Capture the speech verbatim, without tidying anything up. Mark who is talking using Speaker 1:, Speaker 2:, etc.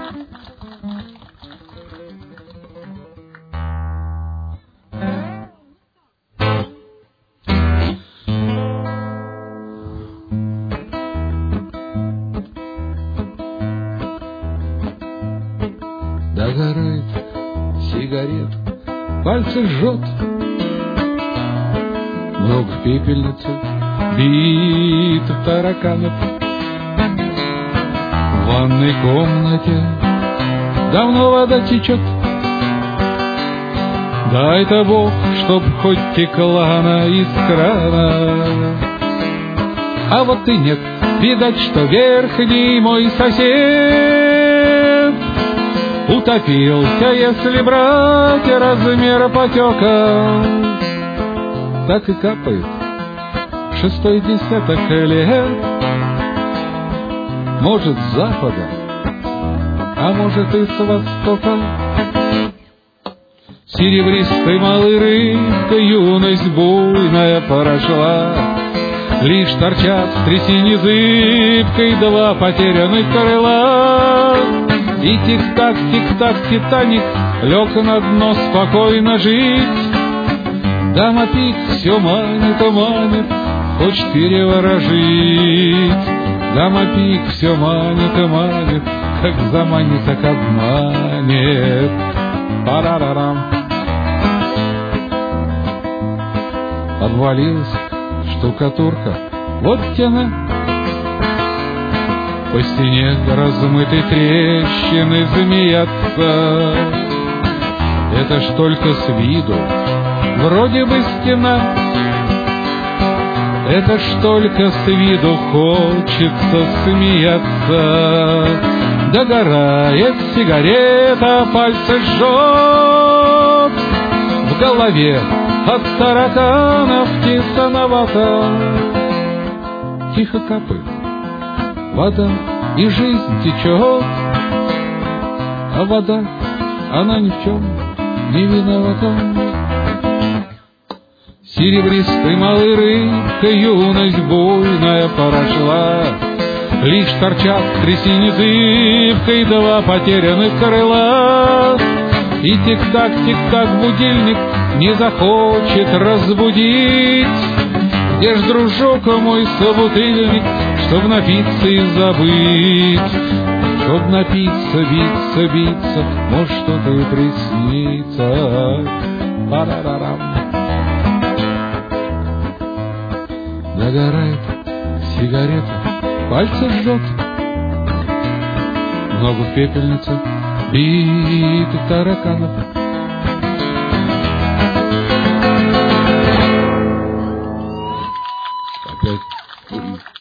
Speaker 1: Догорает сигарет, пальцы жжет, много в пепельнице битых тараканов. В ванной комнате давно вода течет. Дай-то Бог, чтоб хоть текла она из крана. А вот и нет, видать, что верхний мой сосед утопился, если брать размер потека. Так и капает шестой десяток лет. Может, с запада, а может и с востока. Серебристой малой рыбкой юность буйная прошла. Лишь торчат в трясине зыбкой два потерянных крыла. И тик-так, тик-так, Титаник лег на дно спокойно жить. Дама Пик все манит, манит, хочет переворожить. Дама Пик все манит, манит, как заманит, так обманет. Парарарам. Обвалилась штукатурка, вот тяна. По стене размытой трещины змеятся. Это ж только с виду вроде бы стена. Это ж только с виду хочется смеяться. Догорает сигарета, пальцы жжет. В голове от тараканов тесновато. Тихо капает вода, и жизнь течет. А вода, она ни в чем не виновата. Серебристой малой рыбкой юность буйная прошла. Лишь торчат в трясине зыбкой два потерянных крыла. И тик-так, тик-так будильник не захочет разбудить. Где ж, дружок мой, собутыльник, чтоб напиться и забыть? Чтоб напиться, биться, биться, может, что-то и приснится. Парарарам. Догорает сигарета, пальцы жжет. Много в пепельнице битых тараканов. Опять курить.